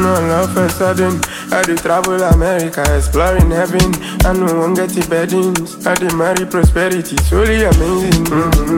All of a sudden, I do travel America, exploring heaven. I no one get the beddings. I do marry prosperity, solely amazing.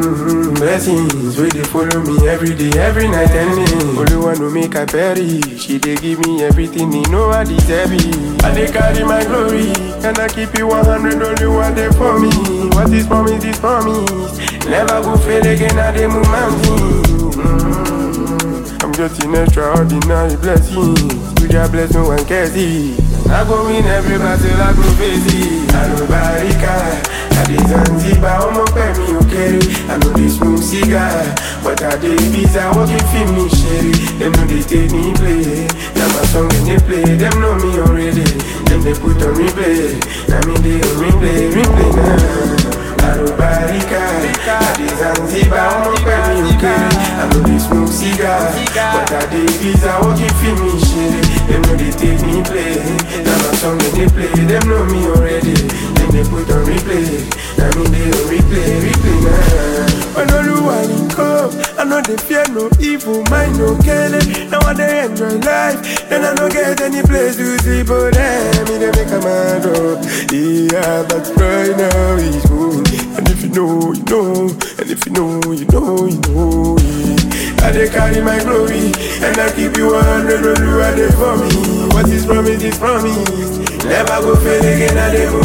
Blessings, where they follow me every day, every night and day. Only one to make I perish. She they give me everything, they know I deserve it. I they carry my glory, and I keep it 100, only one day for me. What is promise is promise. Never go fail again, I they move mountains. I'm getting extraordinary blessings. You just bless, no one cares it. I go win every battle, I go face it. I know Barika, I dey Zanzibar, I'm up at me, okay. I know they smoke cigar, but I dey pizza, walking film me sherry. Them know they take me play, now my song when they play. Them know me already, them they put on replay. Now me they on replay now. I know Barika, I dey Zanzibar, I'm up at me, okay. I know they smoke cigar, but I dey pizza, walking film me sherry. Them know they take me play, now my song when they play. Them know me already, them they put on replay. Now me they on replay now. When all you want in come, I know they fear no evil, mind no killing. Now I they enjoy life, then I don't get any place to sleep. But them, me they make a mad up. Yeah, but right now he's moving. And if you know, you know. And if you know, you know, you know. Yeah. I they carry my glory, and I keep you 100, only one day for me. What is promise is promise. Never go fail again, I dey go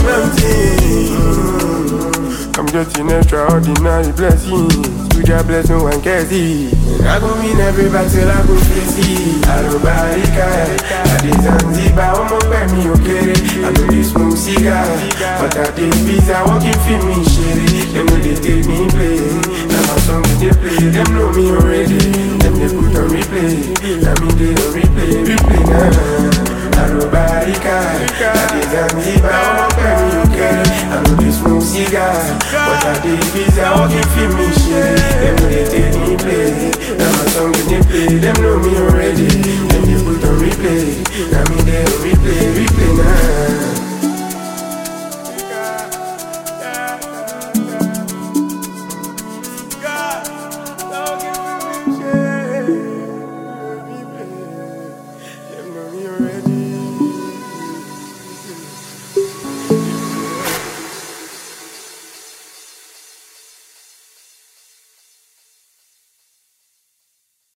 mountain. I'm getting extraordinary blessings. You just bless, no one cares it. I go win every battle, I go face it. I know Barika, I dey Zanzibar, I'm up at me, okay. I know they smoke cigar, but I dey pizza, walking film me sherry. Them know they take me play, now my song they play. Them know me already, them they put on replay. Now me they on replay now. I know Barika, I dey Zanzibar, I'm up at me, okay. I know they smoke cigar, but I dey pizza, walking film me sherry. Them know they take me play, now my song they play. Them know me already, them they put on replay. Now me they on replay now.